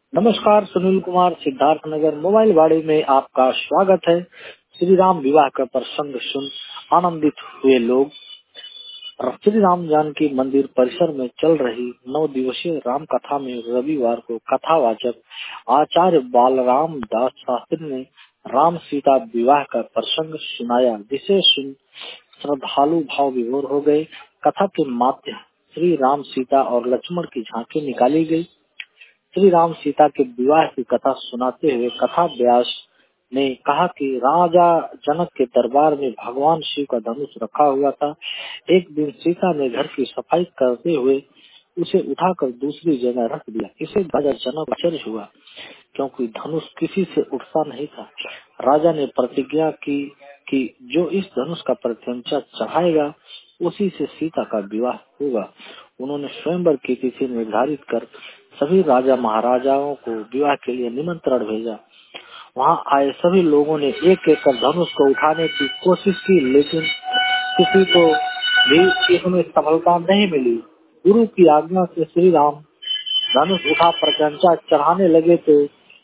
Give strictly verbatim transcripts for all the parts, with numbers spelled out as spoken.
नमस्कार, सुनील कुमार, सिद्धार्थ नगर मोबाइल वाड़ी में आपका स्वागत है। श्री राम विवाह का प्रसंग सुन आनंदित हुए लोग श्री राम जानकी मंदिर परिसर में चल रही नौ दिवसीय राम कथा में रविवार को कथावाचक आचार्य बालराम दास शास्त्री ने राम सीता विवाह का प्रसंग सुनाया, जिसे सुन श्रद्धालु भाव विभोर हो गए। कथा के माध्य श्री राम, सीता और लक्ष्मण की झांकी निकाली गई। श्री राम सीता के विवाह की कथा सुनाते हुए कथा व्यास ने कहा कि राजा जनक के दरबार में भगवान शिव का धनुष रखा हुआ था। एक दिन सीता ने घर की सफाई करते हुए उसे उठाकर दूसरी जगह रख दिया। इसे राजा जनक आश्चर्य हुआ, क्योंकि धनुष किसी से उठता नहीं था। राजा ने प्रतिज्ञा की कि जो इस धनुष का प्रत्यंचा चढ़ाएगा उसी से सीता का विवाह होगा। उन्होंने स्वयंवर की तिथि निर्धारित कर सभी राजा महाराजाओं को विवाह के लिए निमंत्रण भेजा। वहां आए सभी लोगों ने एक एक कर धनुष को उठाने की कोशिश की, लेकिन किसी को भी इसमें सफलता नहीं मिली। गुरु की आज्ञा से श्री राम धनुष उठा प्रत्यंचा चढ़ाने लगे तो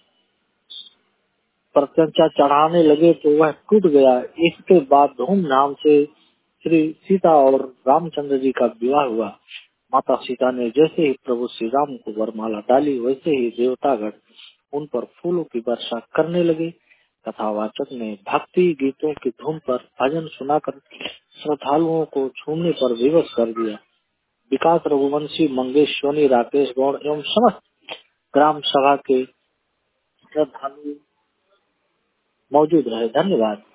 प्रत्यंचा चढ़ाने लगे तो वह टूट गया। इसके बाद धूमधाम से श्री सीता और रामचंद्र जी का विवाह हुआ। माता सीता ने जैसे ही प्रभु श्री राम को वरमाला डाली, वैसे ही देवतागण उन पर फूलों की वर्षा करने लगे। कथावाचक ने भक्ति गीतों की धुन पर भजन सुनाकर श्रद्धालुओं को झूमने पर विवश कर दिया। विकास रघुवंशी, मंगेश सोनी, राकेश गौड़ एवं समस्त ग्राम सभा के श्रद्धालु मौजूद रहे। धन्यवाद।